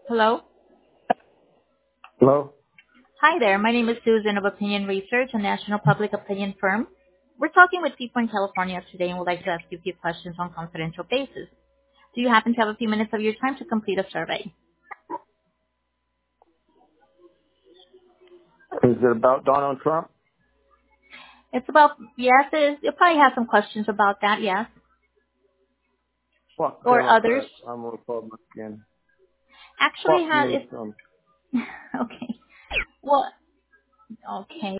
Hello? Hello? Hi there. My name is Susan of Opinion Research, a national public opinion firm. We're talking with people in California today and would like to ask you a few questions on confidential basis. Do you happen to have a few minutes of your time to complete a survey? Is it about Donald Trump? It's about, yes, you'll probably have some questions about that, yes, Fuck or others. Democrats. I'm a Republican. Actually, Fuck it's, Newsom. okay. Well, okay.